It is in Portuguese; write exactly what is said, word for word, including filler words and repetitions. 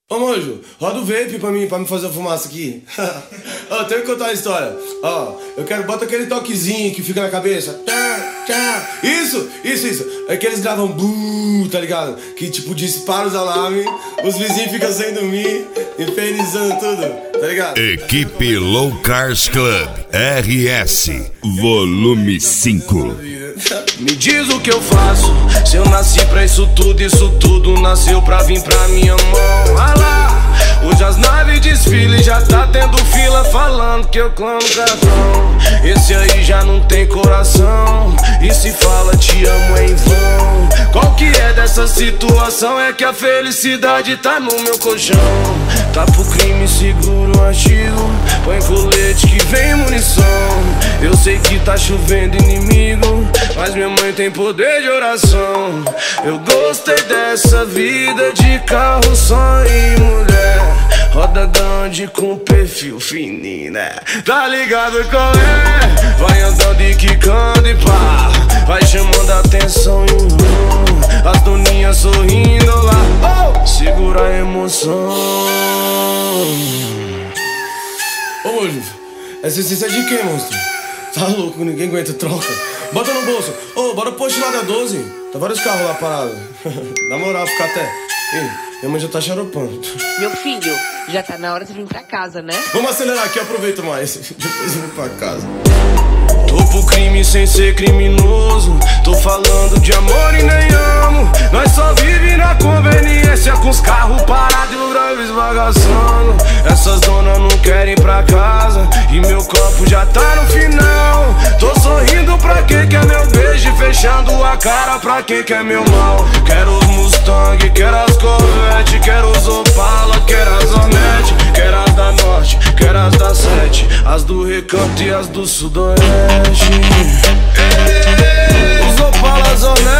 Ô Monjo, roda o vape pra mim, pra me fazer a fumaça aqui. Ó, tenho que contar uma história. Ó, eu quero, bota aquele toquezinho que fica na cabeça. Tá, tá. Isso, isso, isso. É que eles gravam buuu, tá ligado? Que tipo dispara os alarmes, os vizinhos ficam sem dormir, infernizando tudo, tá ligado? Equipe Low Cars Club R S Volume cinco. Me diz o que eu faço, se eu nasci pra isso tudo, isso tudo nasceu pra vir pra minha mão. Ah lá, hoje as naves desfilam, já tá tendo fila falando que eu clamo cartão. Esse aí já não tem coração, e se fala te amo é em vão. Qual que é dessa situação? É que a felicidade tá no meu colchão. Tá pro crime, seguro um artigo, põe colete que vem munição. Eu sei que tá chovendo inimigo, mas minha mãe tem poder de oração. Eu gostei dessa vida de carro, sonho e mulher. Roda grande com perfil fininho, né? Tá ligado qual é? Vai andando e quicando e pá, vai chamando a atenção e um, as doninhas sorrindo lá. Oh, segura a emoção. Ô Monjo, essa essência é de quem, monstro? Tá louco, ninguém aguenta, troca. Bota no bolso. Ô, bora posto lá da doze. Tá vários carros lá parados. Na moral, fica até. Ei, minha mãe já tá xaropando. Meu filho, já tá na hora de vir pra casa, né? Vamos acelerar aqui, eu aproveito mais. Depois eu vou pra casa. Tô pro crime sem ser criminoso, tô falando de amor e nem amo. Nós só vive na conveniência, com os carros parados e o drive esbagaçando. Essas donas não querem ir pra casa, e meu copo já tá no final. Tô sorrindo pra quem quer meu beijo, fechando a cara pra quem quer meu mal. Quero os Mustang, quero as Corvette, quero os Opala, quero as Hornet, quero as da Norte, quero as da Sete, as do Recanto e as do Sudoeste. Os Opala, as Hornet,